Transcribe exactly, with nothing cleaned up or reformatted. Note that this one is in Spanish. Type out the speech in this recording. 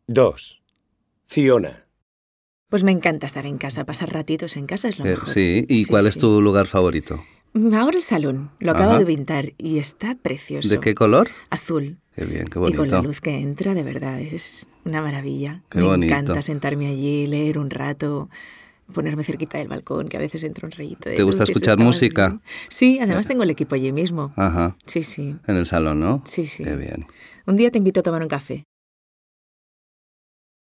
Dos. Fiona. Pues me encanta estar en casa, pasar ratitos en casa es lo Eh, mejor. sí, ¿y Sí, cuál sí. es tu lugar favorito? Ahora el salón, lo acabo Ajá. de pintar y está precioso. ¿De qué color? Azul. Qué bien, qué Y con la bonito. luz que entra, de verdad, es una maravilla. Qué me bonito. encanta sentarme allí, leer un rato, ponerme cerquita del balcón, que a veces entra un rayito de ¿Te gusta luz y eso escuchar está música? muy bien. Sí, además tengo el equipo allí mismo. Ajá, Sí, sí, en el salón, ¿no? sí, sí. Qué bien. Un día te invito a tomar un café.